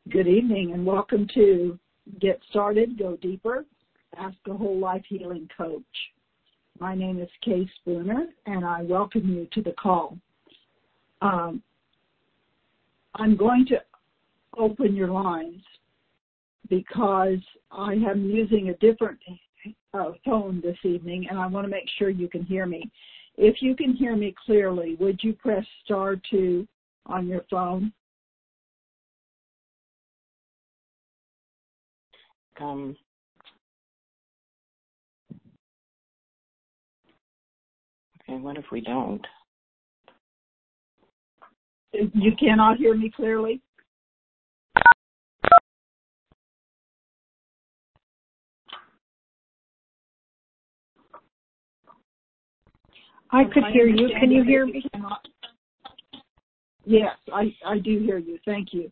Good evening and welcome to Get Started, Go Deeper, Ask a Whole Life Healing Coach. My name is Kay Spooner and I welcome you to the call. I'm going to open your lines because I am using a different phone this evening and I want to make sure you can hear me. If you can hear me clearly, would you press *2 on your phone? Okay, what if we don't? You cannot hear me clearly? I could hear you. Can you hear me? Yes, I do hear you. Thank you.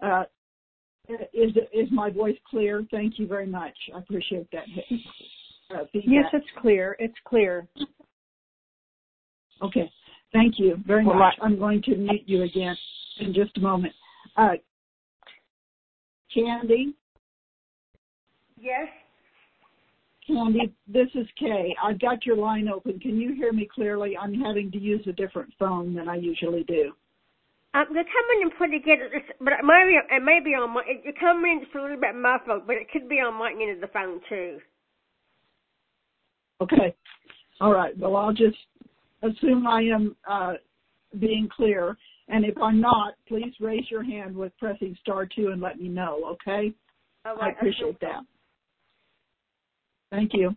Is my voice clear? Thank you very much. I appreciate that feedback. Yes, it's clear. It's clear. Okay. Thank you very much. I'm going to mute you again in just a moment. Candy? Yes? Candy, this is Kay. I've got your line open. Can you hear me clearly? I'm having to use a different phone than I usually do. They're coming in pretty good, but it may be on my. You're coming in just a little bit muffled, but it could be on my end of the phone too. Okay. All right. Well, I'll just assume I am being clear, and if I'm not, please raise your hand with pressing *2 and let me know. Okay. All right, I appreciate that. Thank you.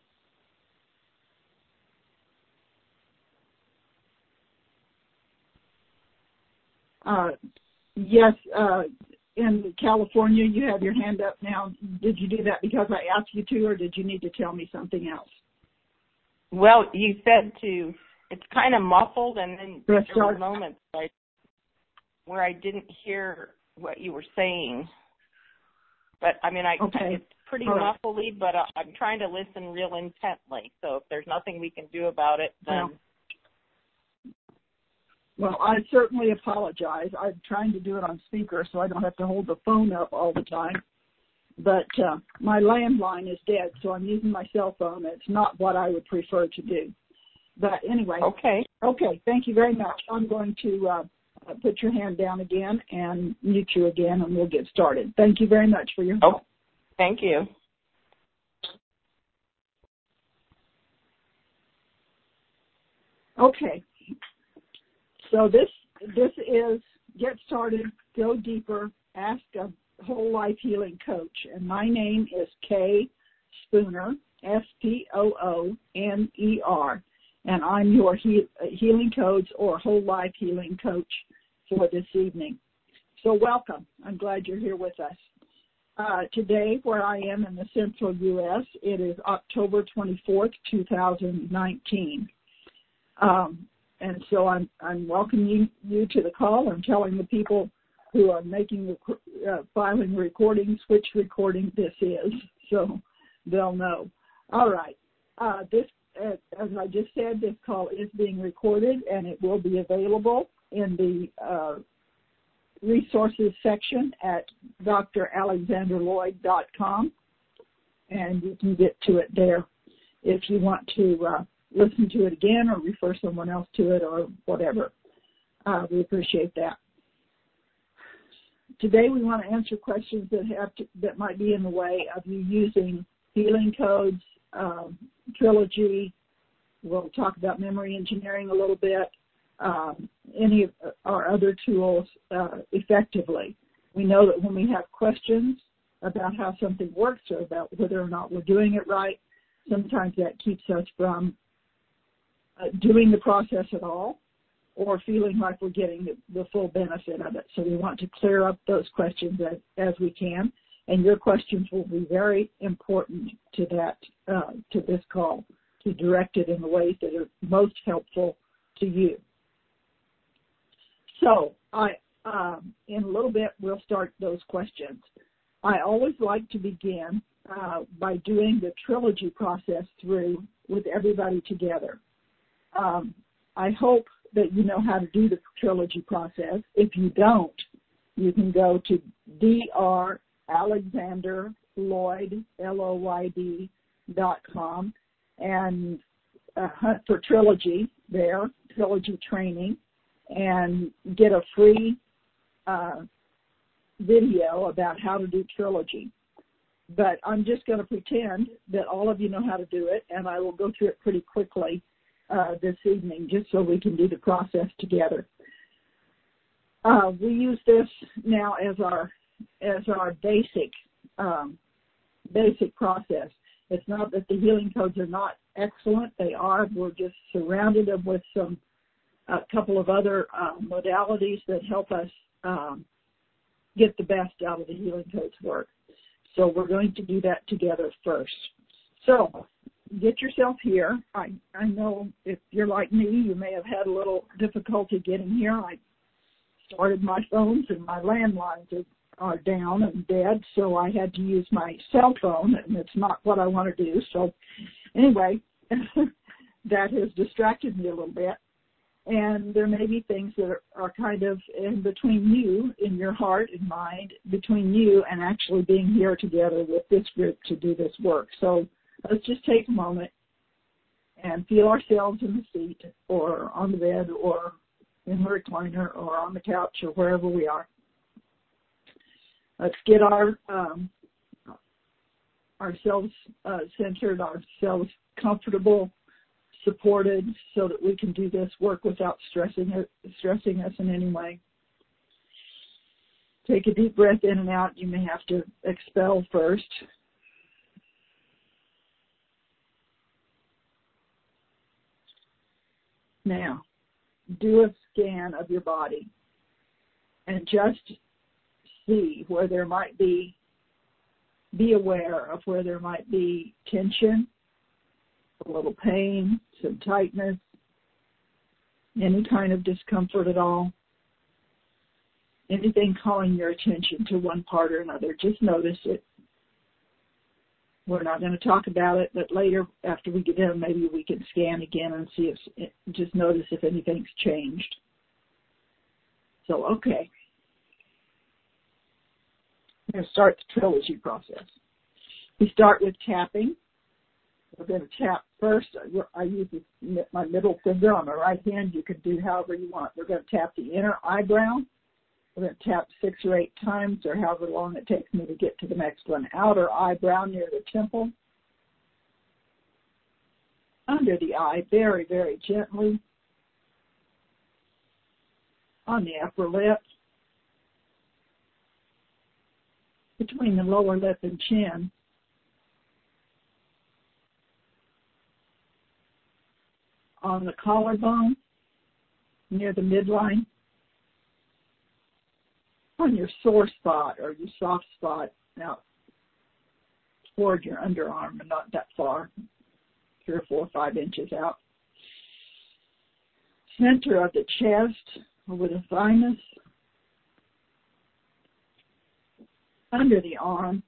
Yes, in California, you have your hand up now. Did you do that because I asked you to, or did you need to tell me something else? Well, you said to, it's kind of muffled, and then there were moments where I didn't hear what you were saying. But, I mean, it's pretty muffly, but I'm trying to listen real intently. So if there's nothing we can do about it, then... Well, I certainly apologize. I'm trying to do it on speaker so I don't have to hold the phone up all the time. But my landline is dead, so I'm using my cell phone. It's not what I would prefer to do. But anyway. Okay, thank you very much. I'm going to put your hand down again and mute you again, and we'll get started. Thank you very much for your help. Oh, thank you. Okay. So this is Get Started, Go Deeper, Ask a Whole Life Healing Coach. And my name is Kay Spooner, Spooner, and I'm your healing coach or whole life healing coach for this evening. So welcome. I'm glad you're here with us. Today, where I am in the central U.S., it is October 24th, 2019. And so I'm welcoming you to the call. I'm telling the people who are making filing recordings which recording this is, so they'll know. All right. This, as I just said, this call is being recorded, and it will be available in the resources section at dralexanderloyd.com, and you can get to it there if you want to listen to it again or refer someone else to it or whatever. We appreciate that. Today we want to answer questions that might be in the way of you using healing codes, Trilogy. We'll talk about memory engineering a little bit, any of our other tools effectively. We know that when we have questions about how something works or about whether or not we're doing it right, sometimes that keeps us from doing the process at all or feeling like we're getting the full benefit of it. So we want to clear up those questions as we can, and your questions will be very important to this call, to direct it in the ways that are most helpful to you. So in a little bit, we'll start those questions. I always like to begin by doing the Trilogy process through with everybody together. I hope that you know how to do the Trilogy process. If you don't, you can go to dralexanderloyd.com, and hunt for Trilogy there, Trilogy Training, and get a free video about how to do Trilogy. But I'm just going to pretend that all of you know how to do it, and I will go through it pretty quickly this evening, just so we can do the process together. We use this now as our basic process. It's not that the healing codes are not excellent; they are. We're just surrounded them with a couple of other modalities that help us get the best out of the healing codes work. So we're going to do that together first. So get yourself here. I know if you're like me, you may have had a little difficulty getting here. I started my phones and my landlines are down and dead, so I had to use my cell phone, and it's not what I want to do. So anyway, that has distracted me a little bit. And there may be things that are kind of in between you, in your heart and mind, between you and actually being here together with this group to do this work. So let's just take a moment and feel ourselves in the seat or on the bed or in the recliner or on the couch or wherever we are. Let's get ourselves centered, ourselves comfortable, supported, so that we can do this work without stressing us in any way. Take a deep breath in and out. You may have to expel first. Now, do a scan of your body and just see where there might be aware of where there might be tension, a little pain, some tightness, any kind of discomfort at all, anything calling your attention to one part or another. Just notice it. We're not going to talk about it, but later, after we get in, maybe we can scan again and see just notice if anything's changed. So, okay. I'm going to start the Trilogy process. We start with tapping. We're going to tap first. I use my middle finger on my right hand. You can do however you want. We're going to tap the inner eyebrow. We're going to tap 6 or 8 times, or however long it takes me to get to the next one. Outer eyebrow near the temple. Under the eye, very, very gently. On the upper lip. Between the lower lip and chin. On the collarbone, near the midline. On your sore spot or your soft spot, out toward your underarm, but not that far, 3 or 4 or 5 inches out. Center of the chest, over the thymus. Under the arm.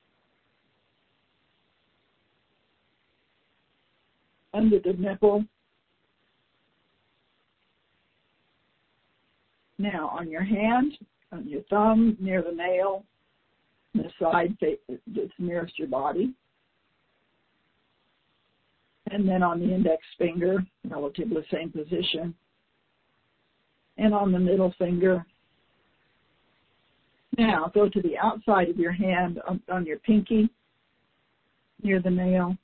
Under the nipple. Now, on your hand, on your thumb, near the nail, the side that's nearest your body. And then on the index finger, relatively the same position. And on the middle finger. Now, go to the outside of your hand on your pinky, near the nail.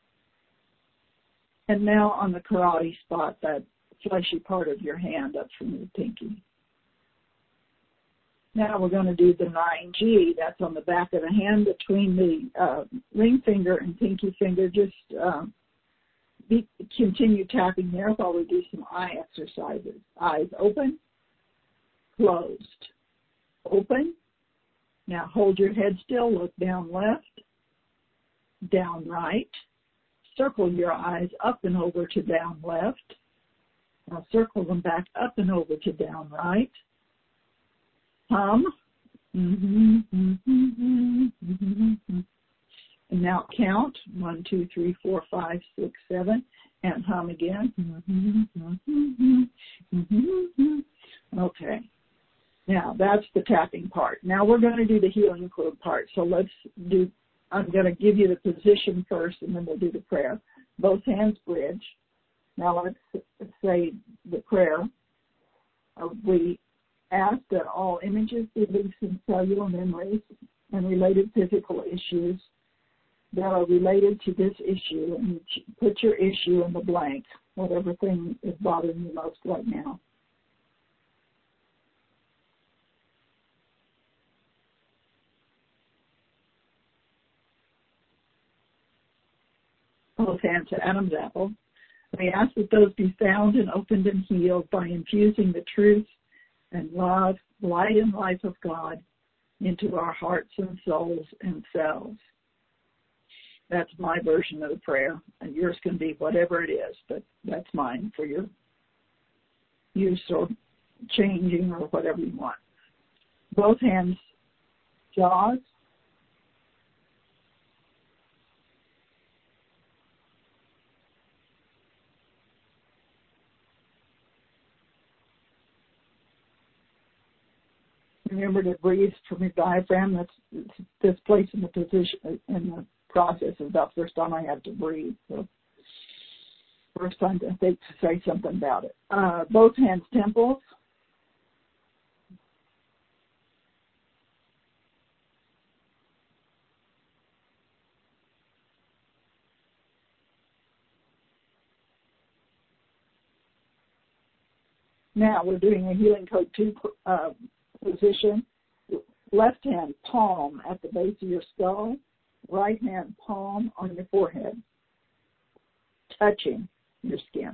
And now on the karate spot, that fleshy part of your hand up from the pinky. Now we're going to do the 9G. That's on the back of the hand between the ring finger and pinky finger. Just continue tapping there while we do some eye exercises. Eyes open, closed, open. Now hold your head still, look down left, down right. Circle your eyes up and over to down left. Now circle them back up and over to down right. Hum. And now count 1, 2, 3, 4, 5, 6, 7, and hum again. Okay. Now, that's the tapping part. Now we're going to do the healing code part. So I'm going to give you the position first, and then we'll do the prayer. Both hands bridge. Now let's say the prayer. We ask that all images, beliefs, and cellular memories and related physical issues that are related to this issue, and put your issue in the blank, whatever thing is bothering you most right now. Both hands to Adam's apple. We ask that those be found and opened and healed by infusing the truth and love, light and life of God into our hearts and souls and selves. That's my version of the prayer, and yours can be whatever it is, but that's mine for your use or changing or whatever you want. Both hands, jaws. Remember to breathe from your diaphragm. That's this place in the position, in the process is about the first time I have to breathe. So first time I think to say something about it. Both hands, temples. Now we're doing a healing code 2 position. Left hand palm at the base of your skull, right hand palm on your forehead, touching your skin.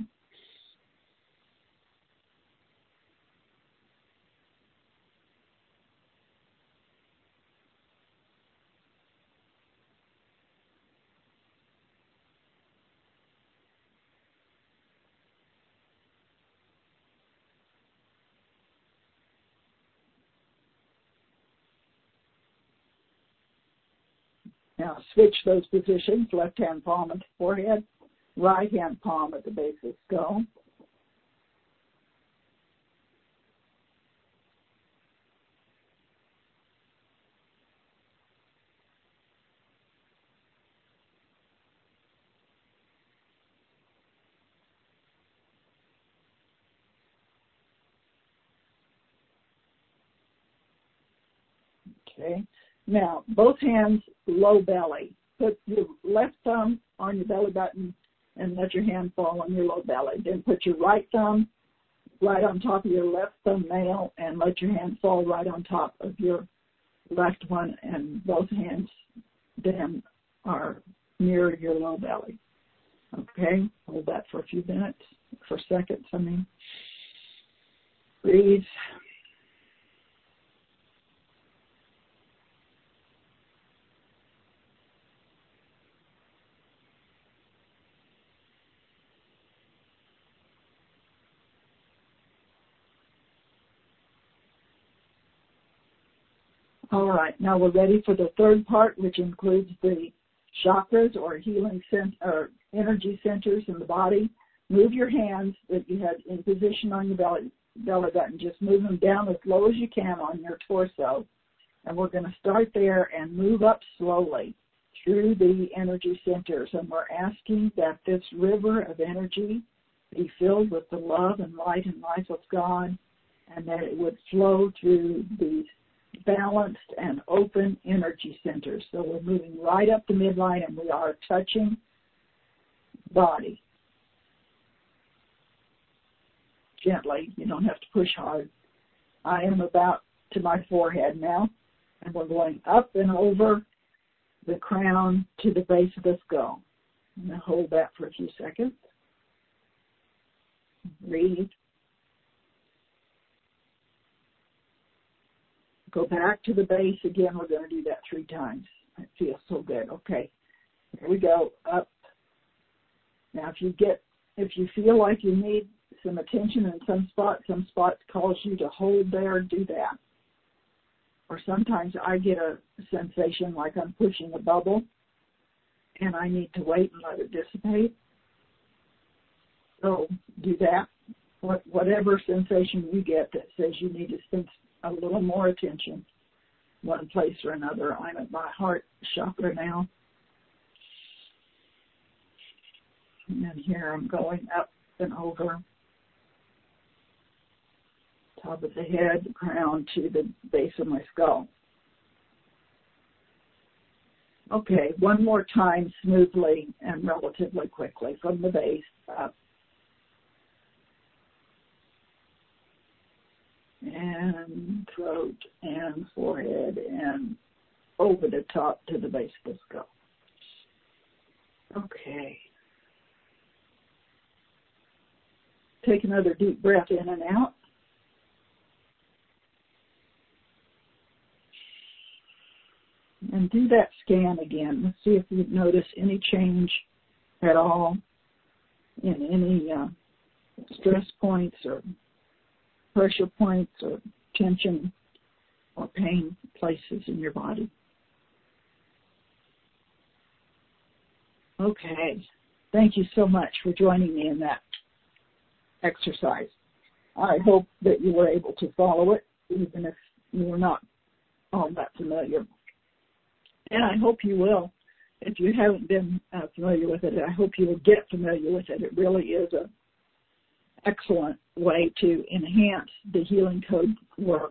Now switch those positions, left hand palm at the forehead, right hand palm at the base of the skull. Okay. Now, both hands, low belly. Put your left thumb on your belly button and let your hand fall on your low belly. Then put your right thumb right on top of your left thumbnail and let your hand fall right on top of your left one, and both hands then are near your low belly. Okay? Hold that for a few minutes, for seconds, I mean. Breathe. All right, now we're ready for the third part, which includes the chakras or healing or energy centers in the body. Move your hands that you had in position on your belly button. Just move them down as low as you can on your torso. And we're going to start there and move up slowly through the energy centers. And we're asking that this river of energy be filled with the love and light and life of God, and that it would flow through these balanced and open energy centers. So we're moving right up the midline, and we are touching body. Gently, you don't have to push hard. I am about to my forehead now, and we're going up and over the crown to the base of the skull. I'm going to hold that for a few seconds. Breathe. Go back to the base again. We're going to do that 3 times. It feels so good. Okay, here we go, up. Now, if you feel like you need some attention in some spot calls you to hold there, do that. Or sometimes I get a sensation like I'm pushing a bubble, and I need to wait and let it dissipate. So do that. Whatever sensation you get that says you need to a little more attention, one place or another. I'm at my heart chakra now. And here I'm going up and over top of the head, the crown, to the base of my skull. Okay, one more time smoothly and relatively quickly from the base up. And throat and forehead and over the top to the base of the skull. Okay. Take another deep breath in and out. And do that scan again. Let's see if you notice any change at all in any stress points or pressure points or tension or pain places in your body. Okay. Thank you so much for joining me in that exercise. I hope that you were able to follow it, even if you were not all that familiar. And I hope you will. If you haven't been familiar with it, I hope you will get familiar with it. It really is an excellent way to enhance the healing code work.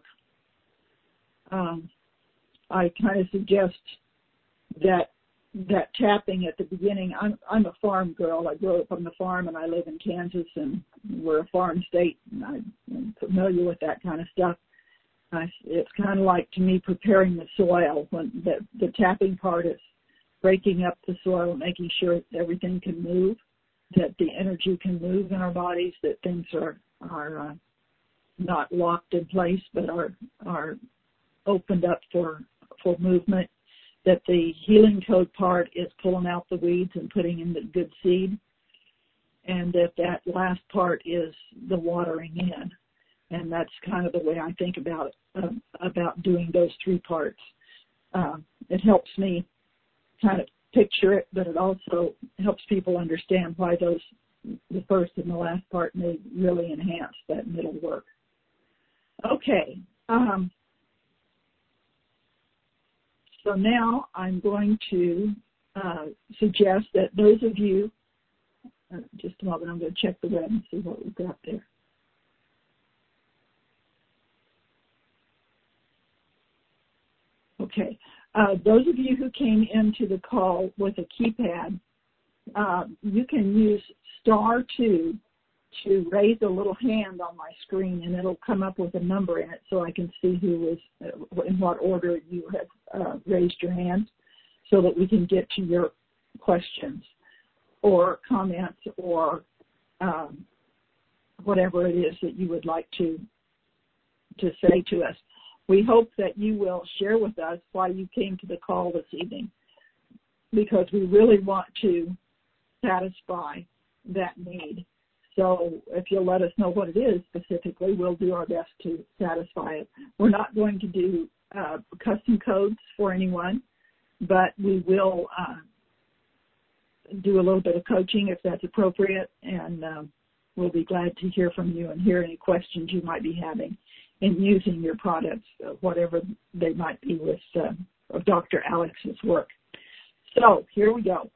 I kind of suggest that tapping at the beginning. I'm a farm girl. I grew up on the farm, and I live in Kansas, and we're a farm state, and I'm familiar with that kind of stuff. It's kind of like, to me, preparing the soil. When the tapping part is breaking up the soil, making sure that everything can move, that the energy can move in our bodies, that things are not locked in place but are opened up for movement, that the healing code part is pulling out the weeds and putting in the good seed, and that last part is the watering in. And that's kind of the way I think about doing those three parts. It helps me kind of picture it, but it also helps people understand why the first and the last part may really enhance that middle work. Okay. So now I'm going to suggest that those of you, just a moment, I'm going to check the web and see what we've got there. Okay. Those of you who came into the call with a keypad, you can use *2 to raise a little hand on my screen, and it'll come up with a number in it so I can see who was, in what order you have raised your hand, so that we can get to your questions or comments or whatever it is that you would like to say to us. We hope that you will share with us why you came to the call this evening, because we really want to satisfy that need. So if you'll let us know what it is specifically, we'll do our best to satisfy it. We're not going to do custom codes for anyone, but we will do a little bit of coaching if that's appropriate, and we'll be glad to hear from you and hear any questions you might be having in using your products, whatever they might be with Dr. Alex's work. So here we go.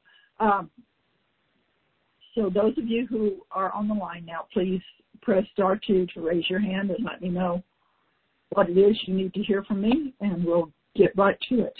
So those of you who are on the line now, please press *2 to raise your hand and let me know what it is you need to hear from me, and we'll get right to it.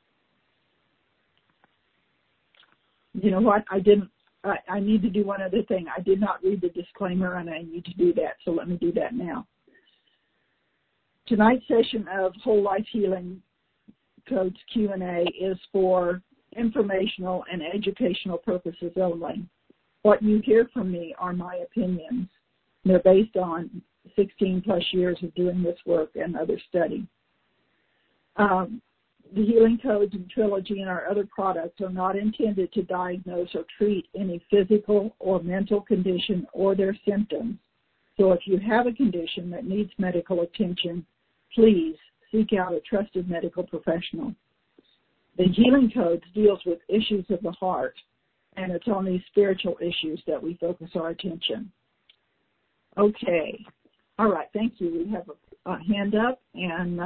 You know what? I need to do one other thing. I did not read the disclaimer, and I need to do that, so let me do that now. Tonight's session of Whole Life Healing Codes Q&A is for informational and educational purposes only. What you hear from me are my opinions. They're based on 16 plus years of doing this work and other study. The healing codes and Trilogy and our other products are not intended to diagnose or treat any physical or mental condition or their symptoms. So if you have a condition that needs medical attention, please seek out a trusted medical professional. The healing codes deals with issues of the heart, and it's on these spiritual issues that we focus our attention. Okay. All right. Thank you. We have hand up, and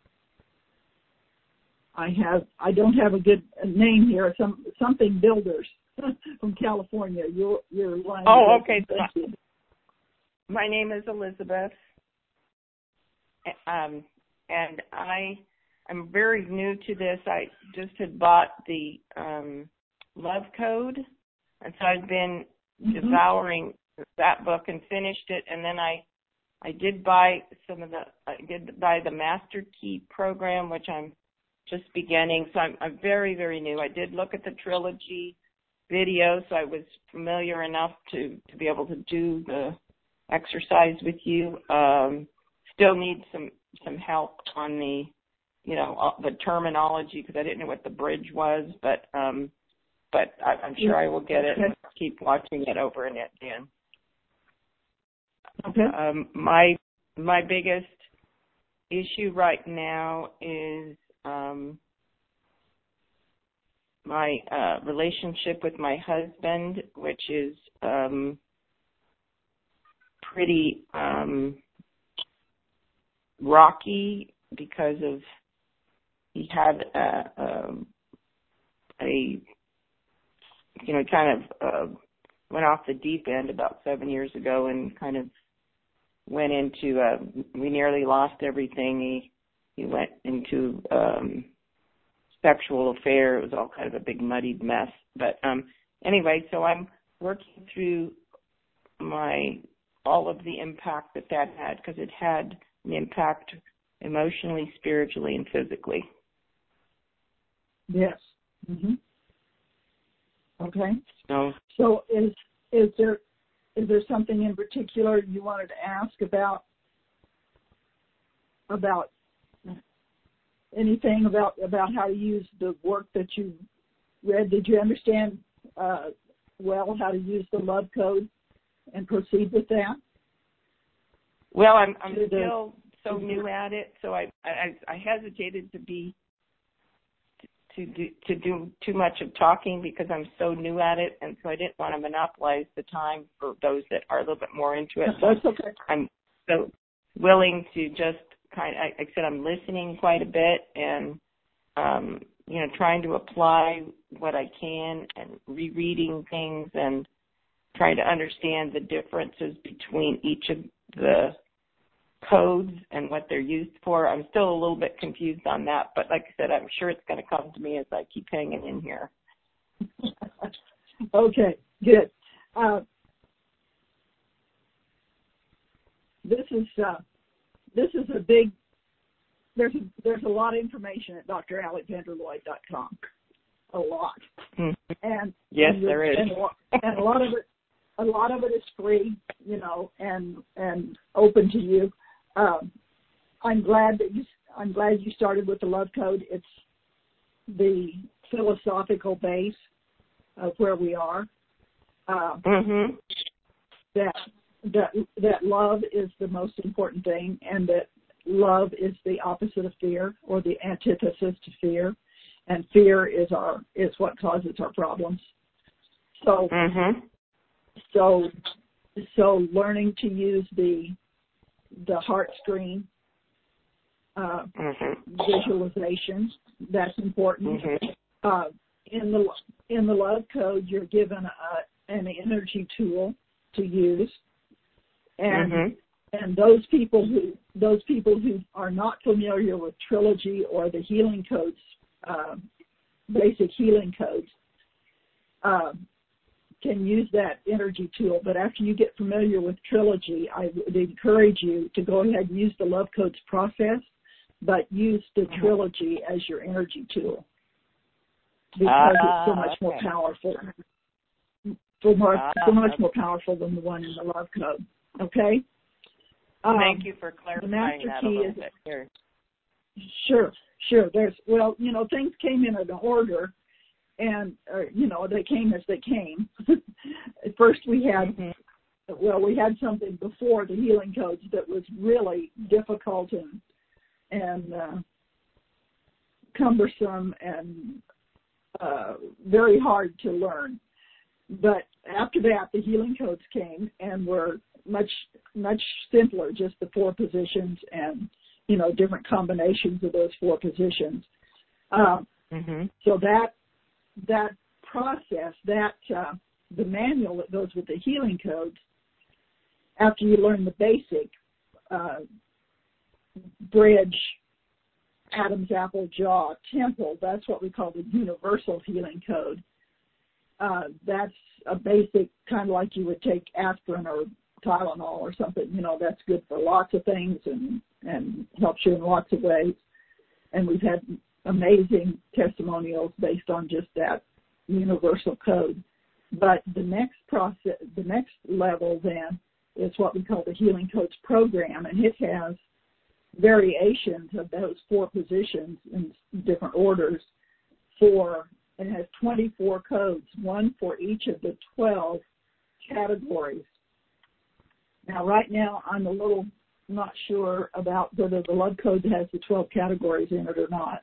I don't have a good name here. Something Builders from California. Your line. Oh, okay. My name is Elizabeth, and I'm very new to this. I just had bought the Love Code, and so I've been devouring that book and finished it. And then I did buy the Master Key program, which I'm just beginning. So I'm very, very new. I did look at the trilogy video, so I was familiar enough to be able to do the exercise with you. Still need some help on the the terminology, because I didn't know what the bridge was, but I'm sure I will get it and keep watching it over and again. Okay. My biggest issue right now is my relationship with my husband, which is pretty rocky because of he had kind of went off the deep end about 7 years ago and kind of went into we nearly lost everything. He went into sexual affair. It was all kind of a big muddied mess. But anyway, so I'm working through all of the impact that had, because it had an impact emotionally, spiritually, and physically. Yes. Mm-hmm. Okay. So is there something in particular you wanted to ask about anything about how to use the work that you read? Did you understand well how to use the Love Code and proceed with that? Well, I'm still so new at it, so I hesitated to do too much of talking because I'm so new at it, and so I didn't want to monopolize the time for those that are a little bit more into it. That's okay. I'm so willing to just like I said, I'm listening quite a bit and trying to apply what I can and rereading things and trying to understand the differences between each of the codes and what they're used for. I'm still a little bit confused on that, but like I said, I'm sure it's going to come to me as I keep hanging in here. Okay, good. This is a big. There's a lot of information at dralexanderlloyd.com. A lot. Mm-hmm. And yes, there is. And a lot of it is free, and open to you. I'm glad you started with the Love Code. It's the philosophical base of where we are. That love is the most important thing, and that love is the opposite of fear, or the antithesis to fear, and fear is what causes our problems. So, so learning to use the heart screen visualization, that's important. In the Love Code, you're given an energy tool to use, and those people who are not familiar with Trilogy or the healing codes, basic healing codes, can use that energy tool. But after you get familiar with Trilogy, I would encourage you to go ahead and use the Love Codes process, but use the Trilogy as your energy tool, because it's so much more powerful. So much more powerful than the one in the Love Code. Okay? Thank you for clarifying that a little bit here. Sure. Things came in an order, and they came as they came. At first, we had something before the healing codes that was really difficult and cumbersome and very hard to learn. But after that, the healing codes came and were much simpler, just the 4 positions and, different combinations of those 4 positions. So that process, the manual that goes with the healing codes, after you learn the basic bridge, Adam's apple, jaw, temple, that's what we call the universal healing code. That's a basic, kind of like you would take aspirin or Tylenol or something. That's good for lots of things and helps you in lots of ways. And we've had amazing testimonials based on just that universal code. But the next level then is what we call the Healing Codes program, and it has variations of those 4 positions in different orders. It has 24 codes, one for each of the 12 categories. Now, right now, I'm a little not sure about whether the Love Code has the 12 categories in it or not.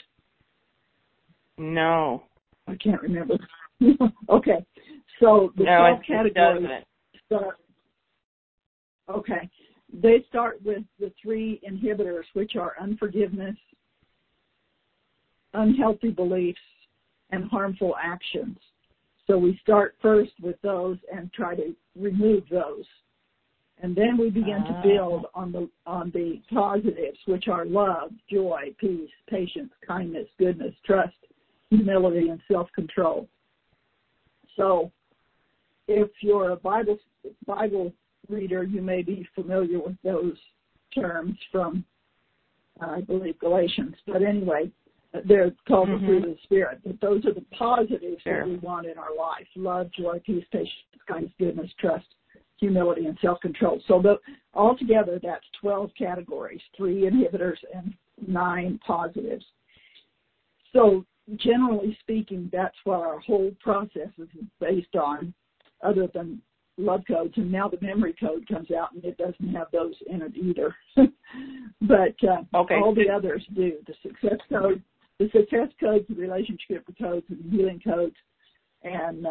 No. I can't remember. Okay. So the 12 categories start. Okay. They start with the 3 inhibitors, which are unforgiveness, unhealthy beliefs, and harmful actions. So we start first with those and try to remove those. And then we begin to build on the positives, which are love, joy, peace, patience, kindness, goodness, trust, humility, and self-control. So if you're a Bible reader, you may be familiar with those terms from, I believe, Galatians. But anyway, they're called the fruit of the Spirit. But those are the positives that we want in our life: love, joy, peace, patience, kindness, goodness, trust, humility, and self-control. So altogether, that's 12 categories, 3 inhibitors and 9 positives. So generally speaking, that's what our whole process is based on, other than Love Codes. And now the Memory Code comes out, and it doesn't have those in it either. But all the others do. The Success Codes, the Relationship Codes, and the Healing Codes, and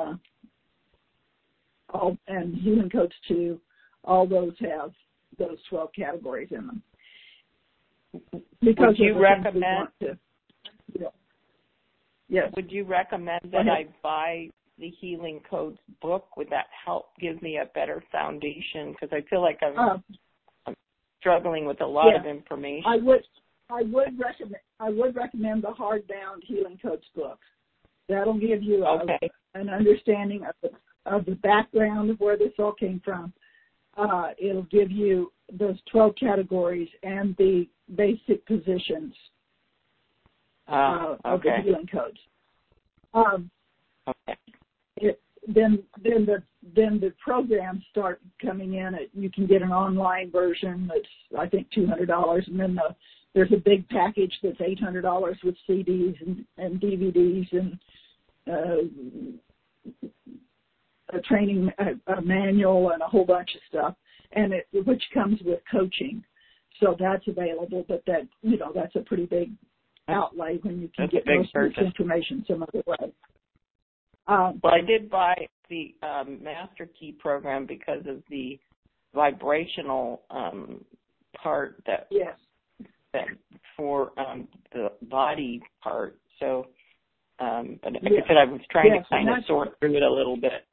Healing Codes 2, all those have those 12 categories in them. Because would you recommend? Yes. Would you recommend that I buy the Healing Codes book? Would that help give me a better foundation? Because I feel like I'm struggling with a lot of information. I would recommend the hardbound Healing Codes book. That'll give you an understanding of the background of where this all came from. It'll give you those 12 categories and the basic positions of the Healing Codes. Then the programs start coming in. You can get an online version that's, I think, $200, and then there's a big package that's $800 with CDs and DVDs and a training a manual and a whole bunch of stuff, and which comes with coaching. So that's available, but that's a pretty big outlay when you can get most of this information some other way. Well, I did buy the Master Key program because of the vibrational part that for the body part. So, but like I said, I was trying to kind of sort through it a little bit.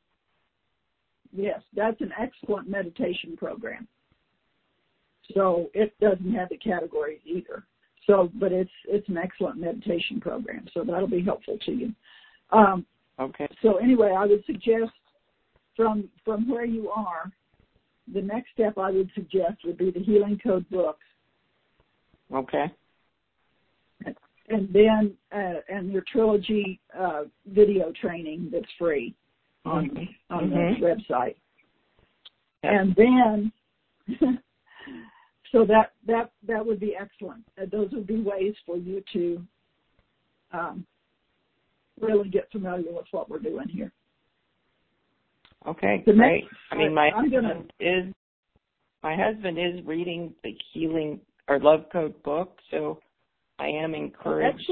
Yes, that's an excellent meditation program. So it doesn't have the categories either. So, but it's an excellent meditation program. So that'll be helpful to you. So anyway, I would suggest from where you are, the next step I would suggest would be the Healing Code books. Okay. And then and your Trilogy video training that's free on the website. And then so that would be excellent. Those would be ways for you to really get familiar with what we're doing here. Okay, great. I mean, my husband is reading the Healing or Love Code book, so I am encouraged.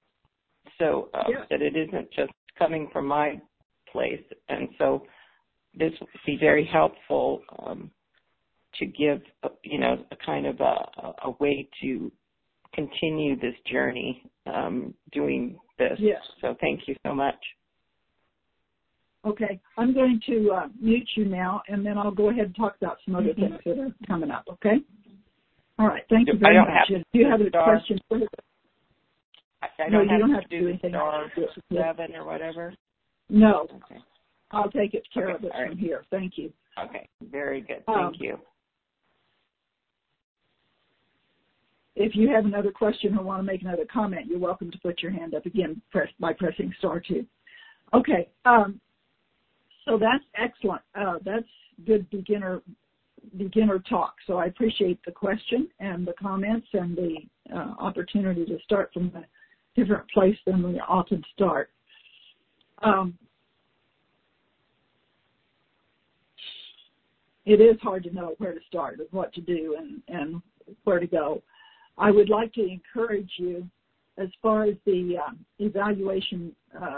That it isn't just coming from my place, and so this would be very helpful to give, a kind of a way to continue this journey doing this. Yes. So thank you so much. Okay. I'm going to mute you now, and then I'll go ahead and talk about some other things that are coming up, okay? All right. Thank you very much. Do you have a question? I don't have to do anything. *7 or whatever? No. Okay. I'll take care of it from right here. Thank you. Okay. Very good. Thank you. If you have another question or want to make another comment, you're welcome to put your hand up again by pressing *2. Okay. So that's excellent. That's good beginner talk. So I appreciate the question and the comments and the opportunity to start from a different place than we often start. It is hard to know where to start and what to do and where to go. I would like to encourage you, as far as the evaluation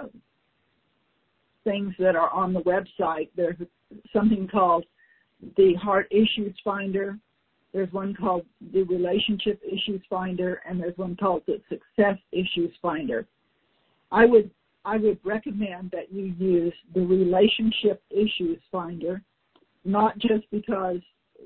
things that are on the website, there's something called the Heart Issues Finder. There's one called the Relationship Issues Finder, and there's one called the Success Issues Finder. I would recommend that you use the Relationship Issues Finder, not just because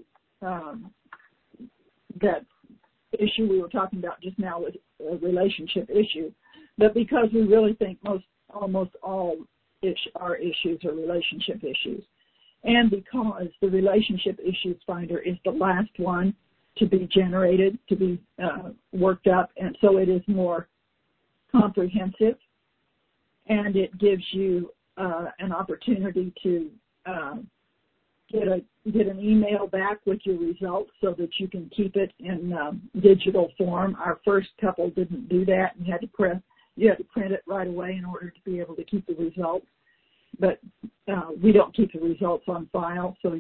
that issue we were talking about just now was a relationship issue, but because we really think almost all our issues are relationship issues. And because the Relationship Issues Finder is the last one to be generated, to be worked up, and so it is more comprehensive, and it gives you an opportunity to get an email back with your results so that you can keep it in digital form. Our first couple didn't do that, and you had to print it right away in order to be able to keep the results. But we don't keep the results on file, so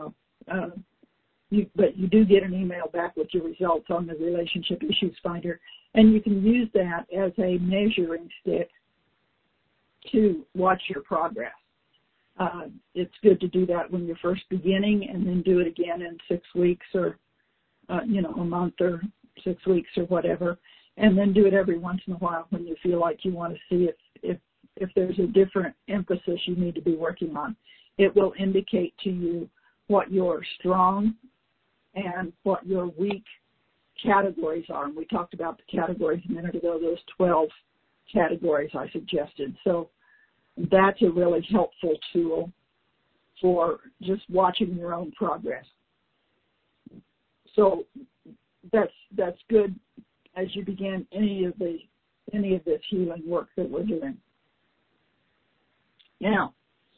but you do get an email back with your results on the Relationship Issues Finder, and you can use that as a measuring stick to watch your progress. It's good to do that when you're first beginning, and then do it again in 6 weeks or, a month or 6 weeks or whatever, and then do it every once in a while when you feel like you want to see if there's a different emphasis you need to be working on. It will indicate to you what your strong and what your weak categories are. And we talked about the categories a minute ago, those 12 categories I suggested. So that's a really helpful tool for just watching your own progress. So that's good as you begin any of this healing work that we're doing. Now,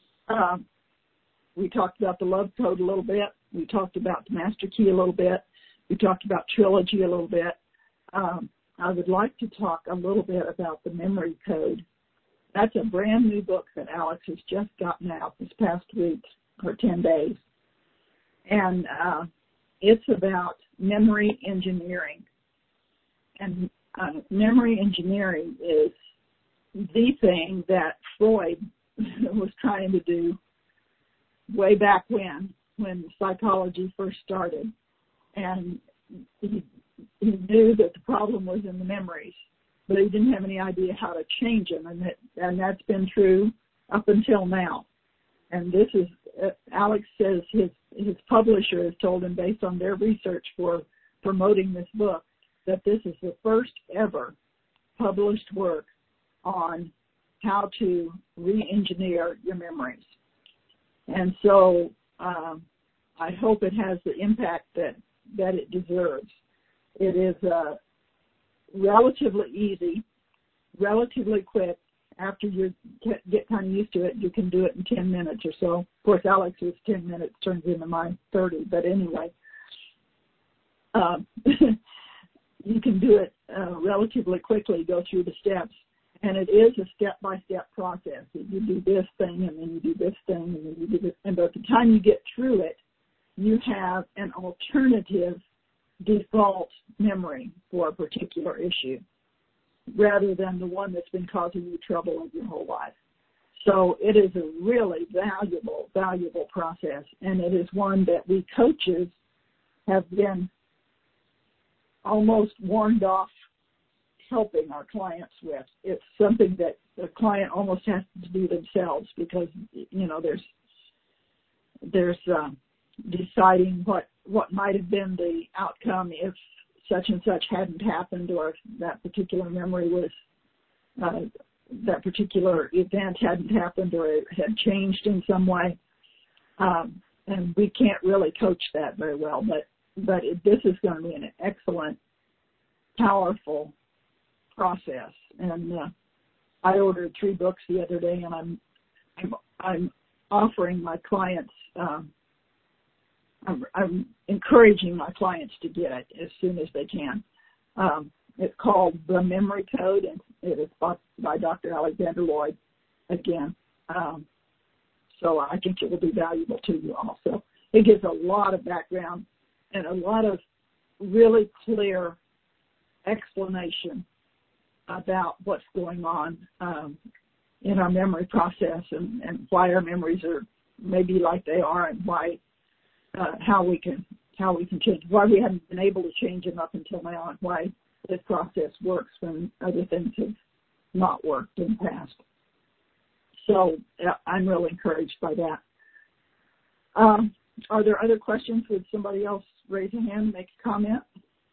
we talked about the Love Code a little bit. We talked about the Master Key a little bit. We talked about Trilogy a little bit. I would like to talk a little bit about the Memory Code. That's a brand new book that Alex has just gotten out this past week or 10 days. And it's about memory engineering. And memory engineering is the thing that Freud was trying to do way back when psychology first started. And he knew that the problem was in the memories, but he didn't have any idea how to change them, and that's been true up until now. And this is, Alex says his publisher has told him, based on their research for promoting this book, that this is the first ever published work on how to re-engineer your memories. And so I hope it has the impact that it deserves. It is relatively easy, relatively quick. After you get kind of used to it, you can do it in 10 minutes or so. Of course, Alex's 10 minutes turns into my 30, but anyway. You can do it relatively quickly, go through the steps. And it is a step-by-step process. You do this thing, and then you do this thing, and then you do this. And by the time you get through it, you have an alternative default memory for a particular issue, rather than the one that's been causing you trouble your whole life. So it is a really valuable process, and it is one that we coaches have been almost warned off helping our clients with. It's something that the client almost has to do themselves because, there's deciding what might have been the outcome if such and such hadn't happened, or if that particular memory was, that particular event hadn't happened, or it had changed in some way. And we can't really coach that very well, but this is going to be an excellent, powerful process. And I ordered 3 books the other day, and I'm offering my clients, I'm encouraging my clients to get it as soon as they can. It's called The Memory Code, and it is by Dr. Alexander Lloyd again. So I think it will be valuable to you also. It gives a lot of background and a lot of really clear explanation about what's going on in our memory process and why our memories are maybe like they are, and why how we can change, why we haven't been able to change them up until now, and why this process works when other things have not worked in the past. So I'm really encouraged by that. Are there other questions? Would somebody else raise a hand, make a comment?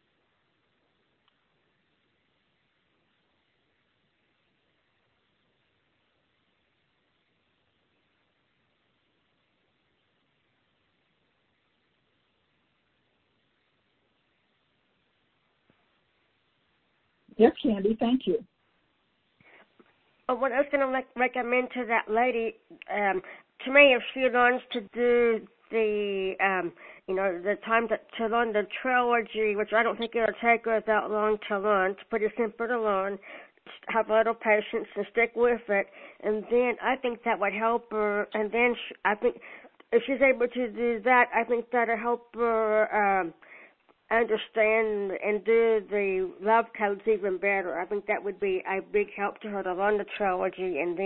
Yes, Candy, thank you. What I was going to recommend to that lady, to me, if she learns to do the time to learn the trilogy, which I don't think it'll take her that long to learn. It's pretty simple to learn. Just have a little patience and stick with it. And then I think that would help her. And then I think if she's able to do that, I think that'll help her understand and do the love codes even better. I think that would be a big help to her to learn the trilogy, and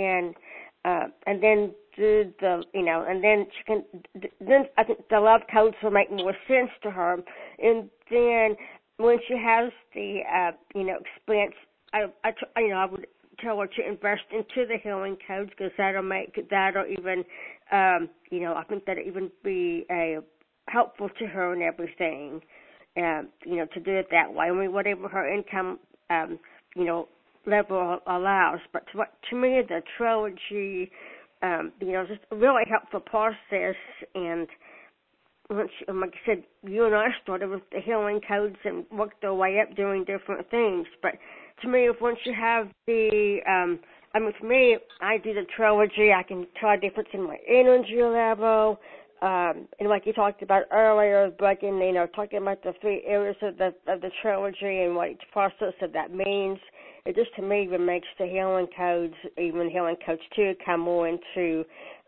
then do the, and then she can. Then I think the love codes will make more sense to her. And then when she has the, experience, I would tell her to invest into the healing codes, because that'll even, I think that'll even be helpful to her and everything. To do it that way. I mean, whatever her income, level allows. But to me, the trilogy, just a really helpful process. And once, like I said, you and I started with the healing codes and worked our way up doing different things. But to me, once you have the, for me, I do the trilogy. I can tell a difference in my energy level. And like you talked about earlier, talking about the 3 areas of the trilogy and what each process of that means, it just to me even makes the healing codes, even healing codes 2, come more into,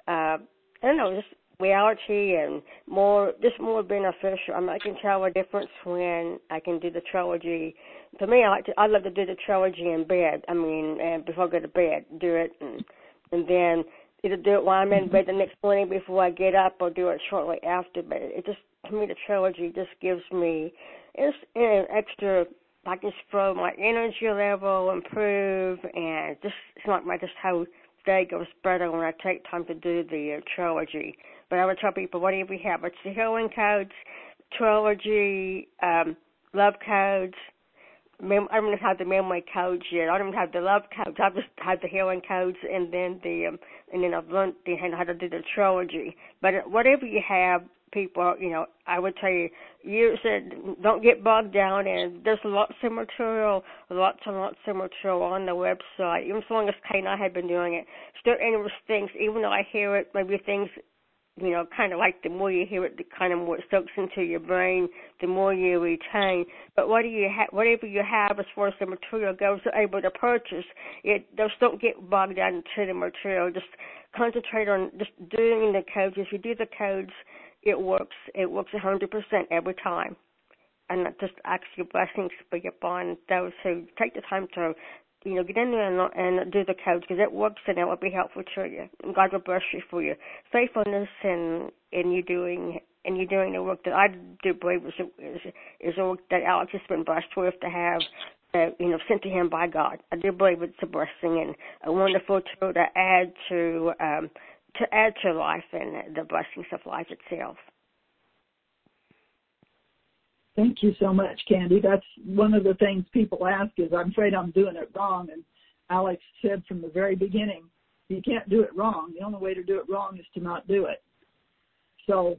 just reality and more beneficial. I can tell a difference when I can do the trilogy. For me, I love to do the trilogy in bed. Before I go to bed, do it, and then either do it while I'm in bed the next morning before I get up, or do it shortly after. But it just, to me, the trilogy just gives me an extra, I can throw my energy level, improve, and it's not just how day goes better when I take time to do the trilogy. But I would tell people, whatever you have, it's the healing codes, trilogy, love codes. I don't even have the memory codes yet. I don't even have the love codes. I just have the healing codes, and then I've learned how to do the trilogy. But whatever you have, people, I would tell you, you said don't get bogged down, and there's lots and lots of material on the website. Even as long as Kay and I have been doing it, still endless things. Even though I hear it, maybe things. Kind of like the more you hear it, the kind of more it soaks into your brain, the more you retain. But whatever you have as far as the material goes, you're able to purchase it. Just don't get bogged down into the material. Just concentrate on just doing the codes. If you do the codes, it works. It works 100% every time. And that just asks your blessings be upon those who take the time to, get in there and do the codes because it works and it will be helpful to you. And God will bless you for your faithfulness and you doing the work that I do believe is a work that Alex has been blessed with to have, sent to him by God. I do believe it's a blessing and a wonderful tool to add to life and the blessings of life itself. Thank you so much, Candy. That's one of the things people ask is, I'm afraid I'm doing it wrong. And Alex said from the very beginning, you can't do it wrong. The only way to do it wrong is to not do it. So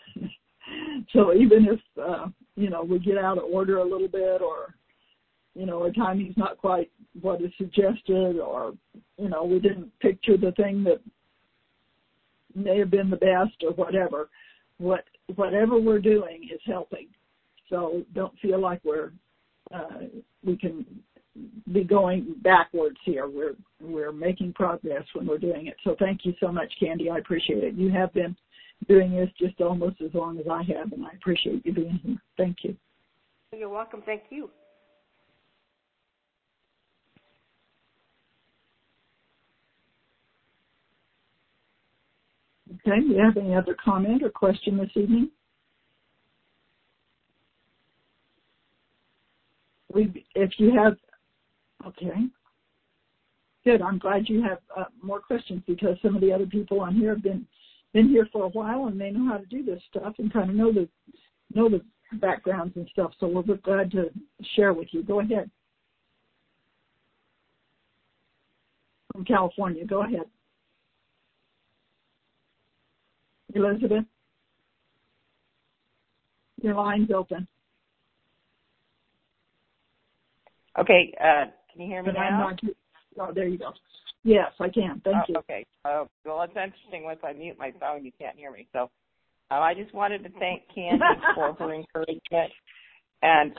even if, we get out of order a little bit or, our timing's not quite what is suggested or, we didn't picture the thing that may have been the best or whatever, whatever we're doing is helping. So don't feel like we can be going backwards here. We're making progress when we're doing it. So thank you so much, Candy. I appreciate it. You have been doing this just almost as long as I have, and I appreciate you being here. Thank you. You're welcome. Thank you. Okay. Do you have any other comment or question this evening? If you have, okay, good. I'm glad you have more questions because some of the other people on here have been here for a while and they know how to do this stuff and kind of know the backgrounds and stuff. So we're glad to share with you. Go ahead. From California, go ahead. Elizabeth, your line's open. Okay, can you hear me now? Oh, there you go. Yes, I can. Thank you. Okay. Well, it's interesting. If I mute my phone, you can't hear me. So I just wanted to thank Candy for her encouragement, and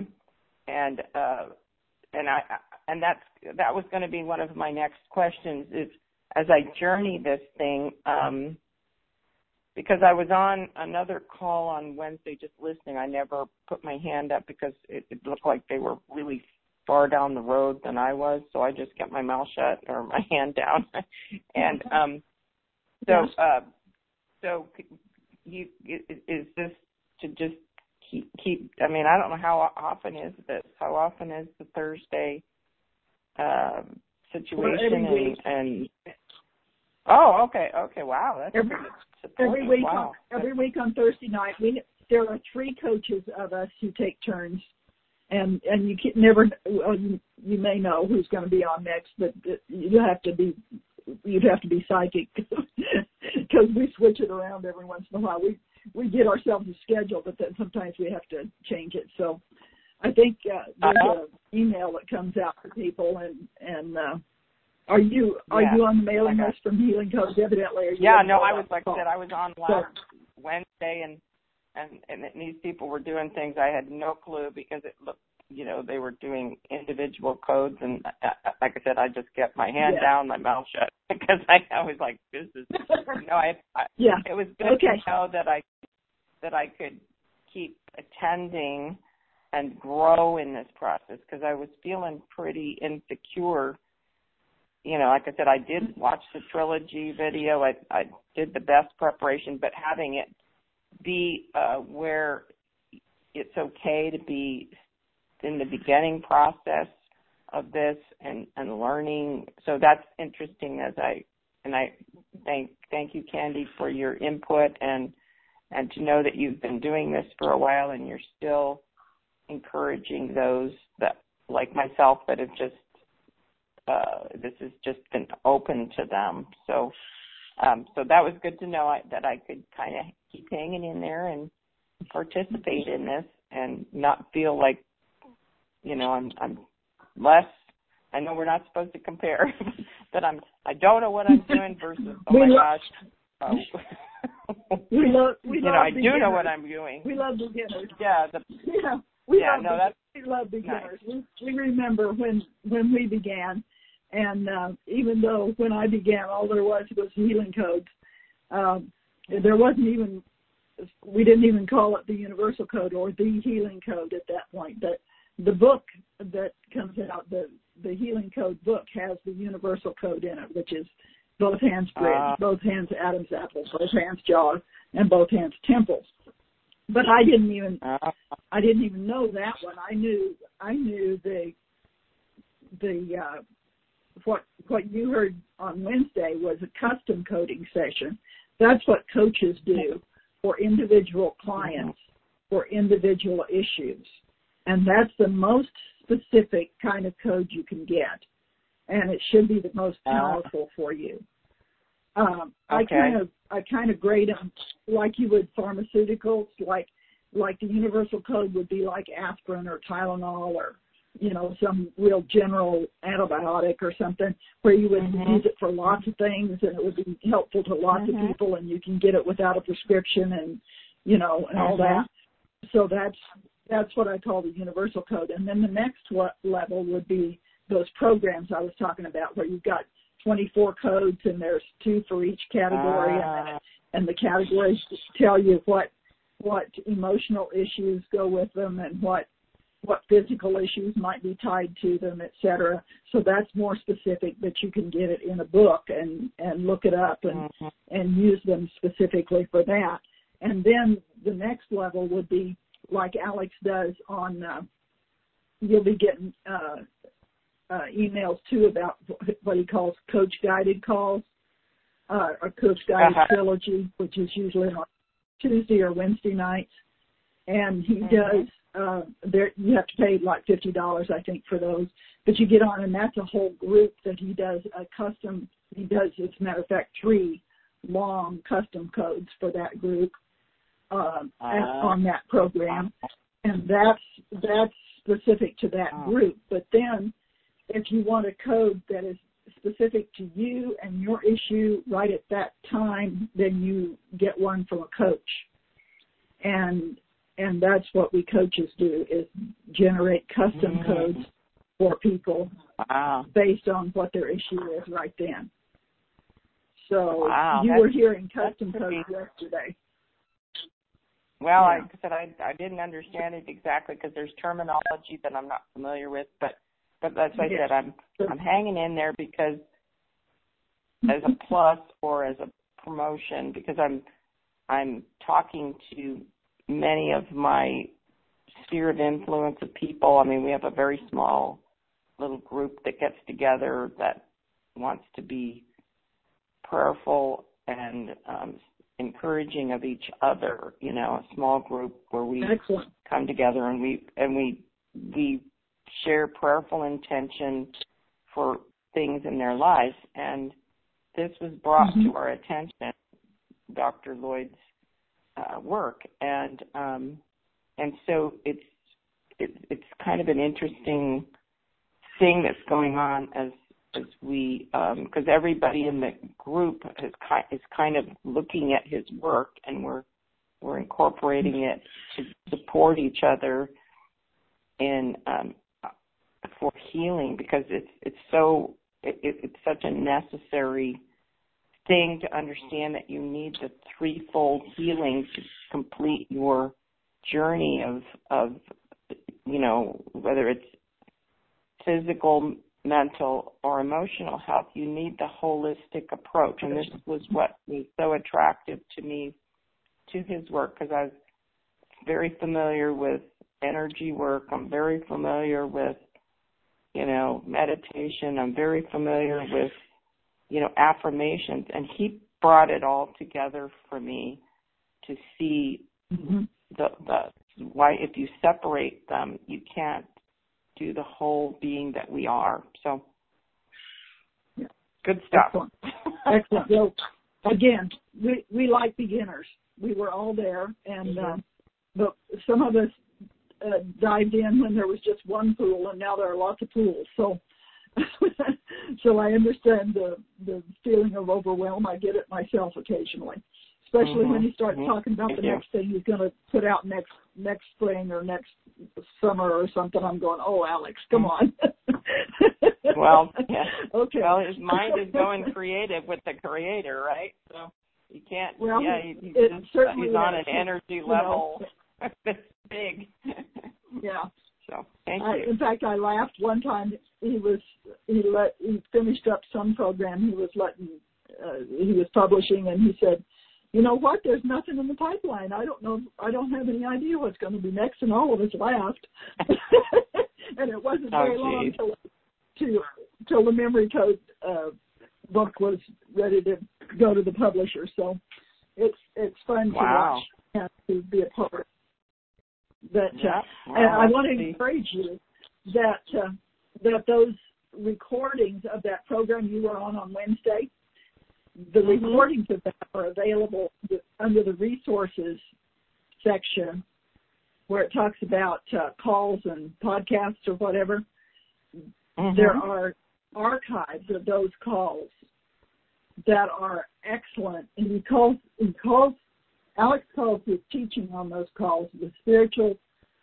that was going to be one of my next questions. Is as I journey this thing, because I was on another call on Wednesday just listening. I never put my hand up because it looked like they were really far down the road than I was, so I just kept my mouth shut or my hand down. And so is this to just keep? I mean, I don't know how often is this. How often is the Thursday situation? And oh, okay, wow, that's every week. Wow. Every week on Thursday night, there are 3 coaches of us who take turns. And you can never, well, you may know who's going to be on next, but you'd have to be psychic because we switch it around every once in a while. We get ourselves a schedule, but then sometimes we have to change it. So I think there's an email that comes out to people, and are you on the mailing list from Healing Codes? Evidently, I was like I said, I was on last Wednesday, and these people were doing things I had no clue because it looked, they were doing individual codes, and like I said, I just kept my hand down, my mouth shut because I was like, this is, it was good to know that I could keep attending and grow in this process because I was feeling pretty insecure. Like I said, I did watch the trilogy video. I did the best preparation, but having it be where it's okay to be in the beginning process of this and learning. So that's interesting I thank you, Candy, for your input and to know that you've been doing this for a while and you're still encouraging those that, like myself, that have just this has just been open to them. So that was good to know that I could kind of keep hanging in there and participate in this and not feel like, I'm less. I know we're not supposed to compare, but I don't know what I'm doing versus, my gosh. We love I do know what I'm doing. We love beginners. We love beginners. Nice. We remember when we began. And even though when I began, all there was Healing Codes. There wasn't even, we didn't even call it the Universal Code or the Healing Code at that point. But the book that comes out, the the Healing Code book has the universal code in it, which is both hands bridge, both hands Adam's apple, both hands jaw, and both hands temples. But I didn't even know that one. I knew what you heard on Wednesday was a custom coding session. That's what coaches do for individual clients, for individual issues. And that's the most specific kind of code you can get. And it should be the most powerful for you. I kind of grade them like you would pharmaceuticals, like the universal code would be like aspirin or Tylenol or, some real general antibiotic or something where you would use it for lots of things and it would be helpful to lots of people and you can get it without a prescription and, and all that. So that's what I call the universal code. And then the next level would be those programs I was talking about where you've got 24 codes and there's 2 for each category and the categories tell you what emotional issues go with them and what physical issues might be tied to them, et cetera. So that's more specific, but you can get it in a book and look it up and use them specifically for that. And then the next level would be like Alex does on, you'll be getting emails too about what he calls coach guided calls or coach guided trilogy, which is usually on Tuesday or Wednesday nights. And he does, you have to pay like $50, I think, for those. But you get on, and that's a whole group that he does as a matter of fact, 3 long custom codes for that group on that program. And that's specific to that group. But then if you want a code that is specific to you and your issue right at that time, then you get one from a coach. And that's what we coaches do, is generate custom codes for people based on what their issue is right then. So you were hearing custom codes yesterday. Well, like I said, I didn't understand it exactly because there's terminology that I'm not familiar with, but as I said, I'm hanging in there because as a plus or as a promotion, because I'm talking to many of my sphere of influence of people. I mean, we have a very small little group that gets together that wants to be prayerful and encouraging of each other, a small group where we come together and we share prayerful intention for things in their lives. And this was brought to our attention, Dr. Lloyd's work, and so it's kind of an interesting thing that's going on as we because everybody in the group is kind of looking at his work, and we're incorporating it to support each other in for healing, because it's such a necessary thing to understand that you need the threefold healing to complete your journey of whether it's physical, mental, or emotional health. You need the holistic approach, and this was what was so attractive to me to his work, because I was very familiar with energy work. I'm very familiar with meditation. I'm very familiar with affirmations, and he brought it all together for me to see the why if you separate them, you can't do the whole being that we are. So, good stuff. Excellent. Well, again, we like beginners. We were all there, and but some of us dived in when there was just one pool, and now there are lots of pools. So I understand the feeling of overwhelm. I get it myself occasionally, especially when he starts talking about the next thing he's going to put out next spring or next summer or something. I'm going, oh, Alex, come on. Well, yeah. Okay. Well, his mind is going creative with the Creator, right? So you can't. Well, he's on an energy level that's big. Yeah. So thank you. In fact, I laughed one time. finished up some program he was publishing, and he said, you know what, there's nothing in the pipeline. I don't have any idea what's going to be next, and all of us laughed. And it wasn't very long till the memory code book was ready to go to the publisher. So it's fun to watch and to be a part of it. But and I want to encourage you that those recordings of that program you were on Wednesday, the recordings of that are available under the resources section where it talks about calls and podcasts or whatever. There are archives of those calls that are excellent. And Alex calls his teaching on those calls the spiritual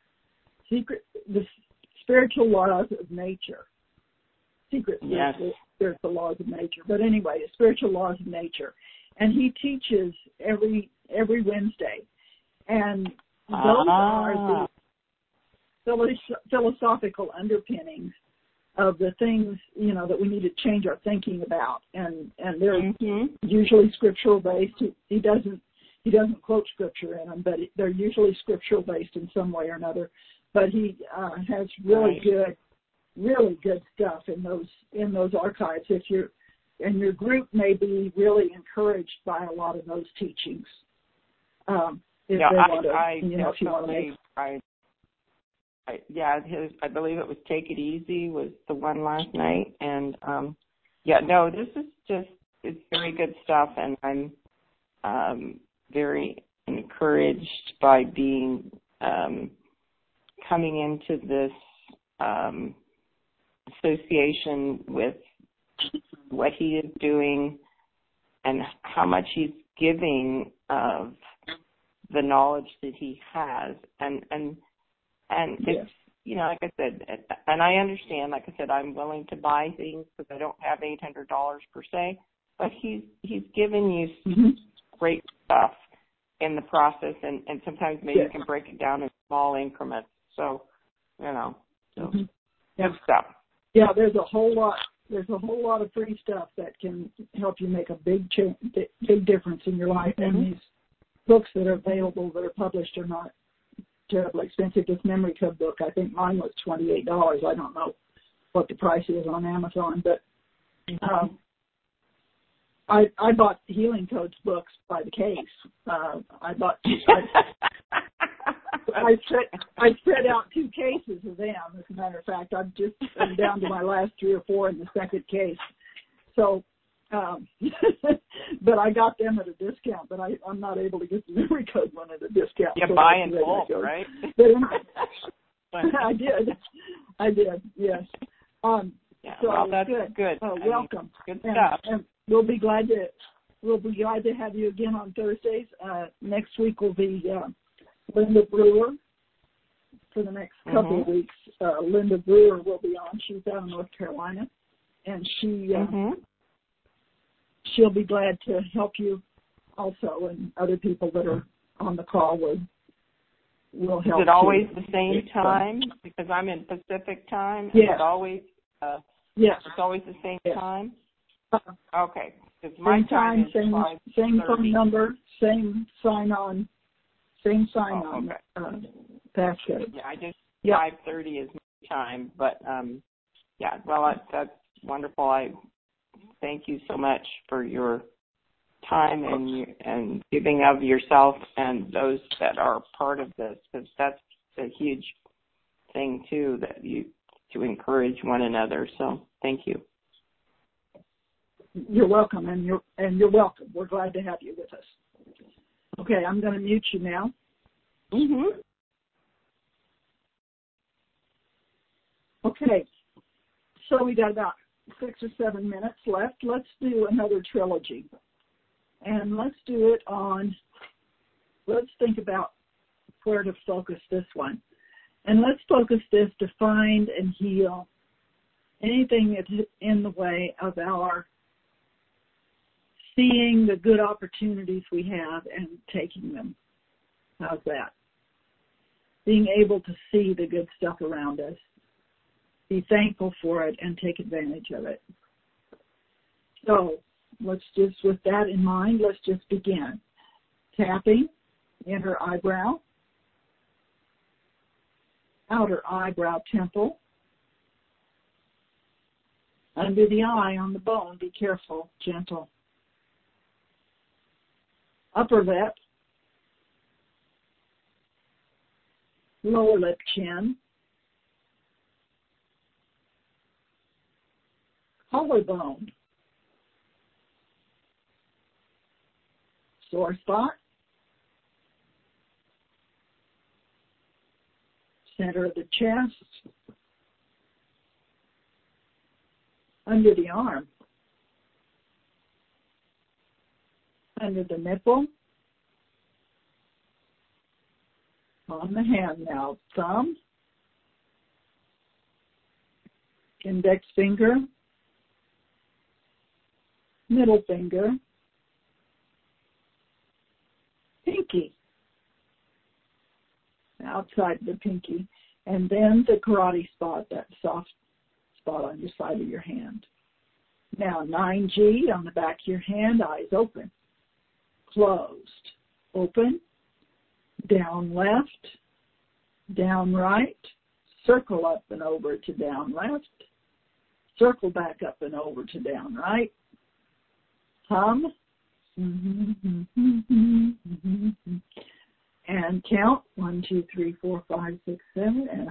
laws of nature. Spiritual laws of nature. But anyway, the spiritual laws of nature. And he teaches every Wednesday. And those are the philosophical underpinnings of the things, that we need to change our thinking about. And they're usually scriptural based. He doesn't quote scripture in them, but they're usually scriptural based in some way or another. But he has really good stuff in those archives. If your group may be really encouraged by a lot of those teachings. I believe it was Take It Easy was the one last night, and this is it's very good stuff, and I'm very encouraged by being coming into this association with what he is doing and how much he's giving of the knowledge that he has, and it's, like I said, and I understand, like I said, I'm willing to buy things because I don't have $800 per se, but he's given you great stuff in the process, and sometimes maybe you can break it down in small increments. So, good stuff. Yeah, there's a whole lot of free stuff that can help you make a big difference in your life. And these books that are available that are published are not terribly expensive. This Memory Code book, I think mine was $28. I don't know what the price is on Amazon, but I bought Healing Codes books by the case. I spread out 2 cases of them. As a matter of fact, I'm down to my last 3 or 4 in the second case. So, but I got them at a discount. But I'm not able to get the Memory Code one at a discount. You buy in bulk, right? I did. Yes. So that's good. Welcome. Good stuff. And we'll be glad to have you again on Thursdays. Next week will be Linda Brewer for the next couple of weeks. Linda Brewer will be on. She's out in North Carolina, and she'll be glad to help you also, and other people that are on the call will help. Is it always the same time? Because I'm in Pacific time. Yes. Is it always? Yes. It's always the same time. Okay. Same time, same phone number, same sign-on. Passcode. Yeah, I just 5:30 is my time, but that's wonderful. I thank you so much for your time and giving of yourself and those that are part of this, because that's a huge thing too, that you to encourage one another. So thank you. You're welcome, and you're welcome. We're glad to have you with us. Okay, I'm going to mute you now. Okay, so we got about 6 or 7 minutes left. Let's do another trilogy, and let's think about where to focus this one, and let's focus this to find and heal anything that's in the way of our seeing the good opportunities we have and taking them. How's that? Being able to see the good stuff around us be thankful for it and take advantage of it. So let's just, with that in mind, let's just begin. Tapping inner eyebrow, outer eyebrow temple, under the eye on the bone, be careful, gentle. Upper lip, lower lip, chin, collarbone, sore spot, center of the chest, under the arm, under the nipple, on the hand now, thumb, index finger, middle finger, pinky, outside the pinky, and then the karate spot, that soft spot on your side of your hand. Now 9G on the back of your hand, eyes open, closed, open, down left, down right, circle up and over to down left, circle back up and over to down right, hum, and count 1, 2, 3, 4, 5, 6, 7, and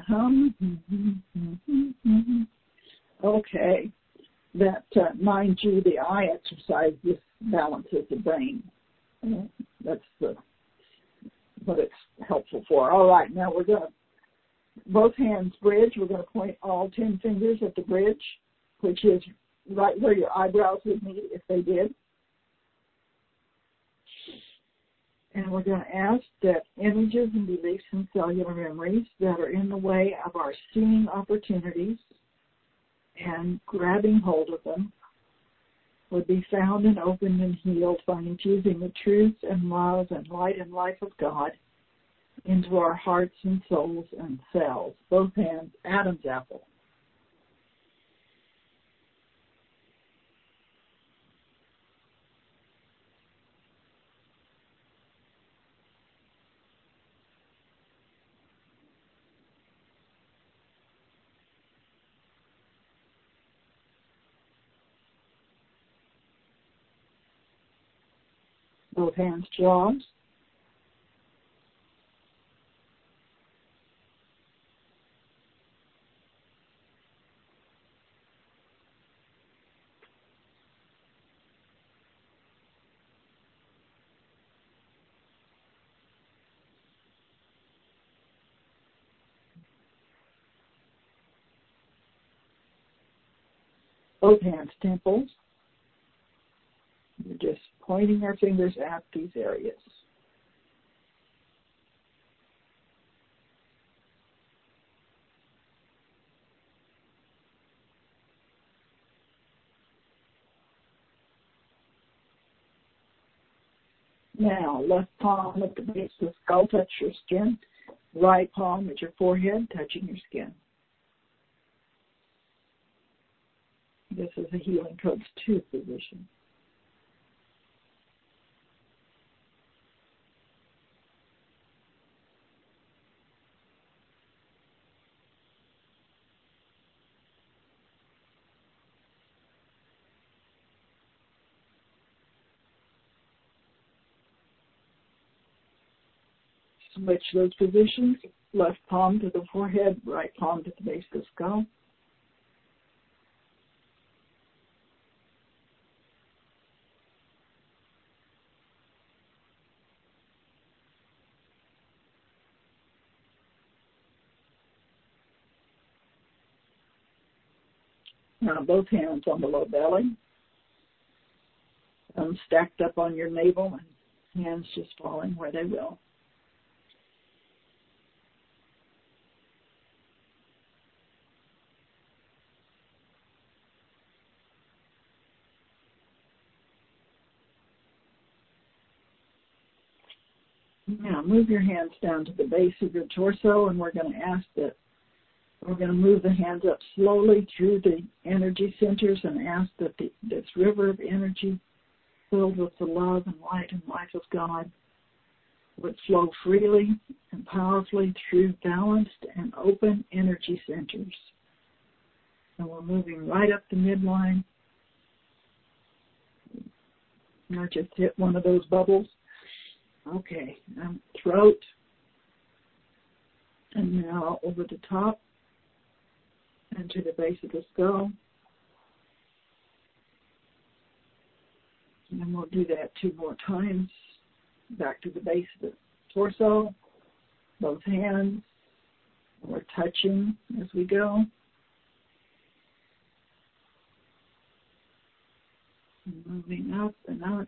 hum. Okay, that 9G, the eye exercise, just balances the brain. That's what it's helpful for. All right, now we're going to, both hands bridge. We're going to point all 10 fingers at the bridge, which is right where your eyebrows would meet if they did. And we're going to ask that images and beliefs and cellular memories that are in the way of our seeing opportunities and grabbing hold of them would be found and opened and healed by infusing the truth and love and light and life of God into our hearts and souls and cells. Both hands, Adam's apple. Both hands, jaws. Both hands, temples. We're just pointing our fingers at these areas. Now, left palm at the base of the skull, touch your skin. Right palm at your forehead, touching your skin. This is a Healing Codes 2 position. Switch those positions, left palm to the forehead, right palm to the base of the skull. Now both hands on the low belly, stacked up on your navel, and hands just falling where they will. Now move your hands down to the base of your torso, and we're going to ask that We're going to move the hands up slowly through the energy centers and ask that this river of energy filled with the love and light and life of God would flow freely and powerfully through balanced and open energy centers. And we're moving right up the midline. I just hit one of those bubbles. Okay, throat. And now over the top and to the base of the skull. And then we'll do that 2 more times. Back to the base of the torso, both hands. We're touching as we go. And moving up and up.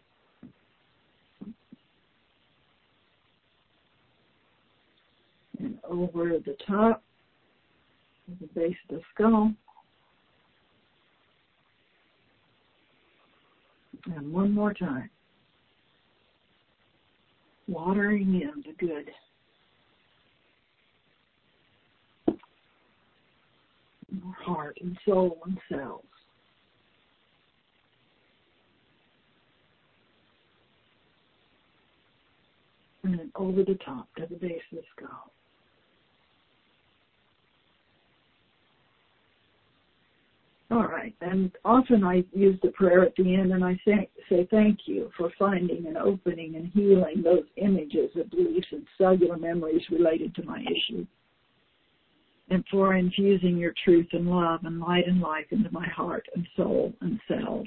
And over the top, to the base of the skull. And one more time. Watering in the good. Our heart and soul and cells. And then over the top to the base of the skull. All right, and often I use the prayer at the end and I say thank you for finding and opening and healing those images of beliefs and cellular memories related to my issue, and for infusing your truth and love and light and life into my heart and soul and cells.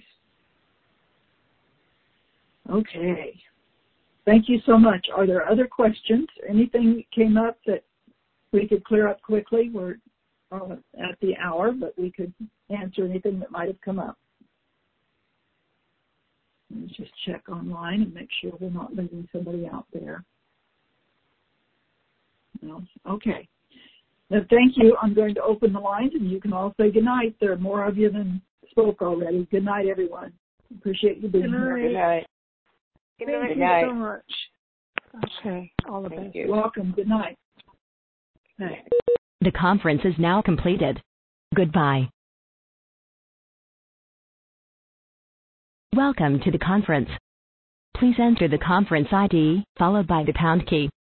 Okay, thank you so much. Are there other questions? Anything that came up that we could clear up quickly? We're at the hour, but we could answer anything that might have come up. Let's just check online and make sure we're not leaving somebody out there. No? Okay. Now, thank you. I'm going to open the lines, and you can all say good night. There are more of you than spoke already. Good night, everyone. Appreciate you being here. Good night. Good night. Thank you so much. Okay. All the best. You're welcome. Good night. Good night. The conference is now completed. Goodbye. Welcome to the conference. Please enter the conference ID, followed by the pound key.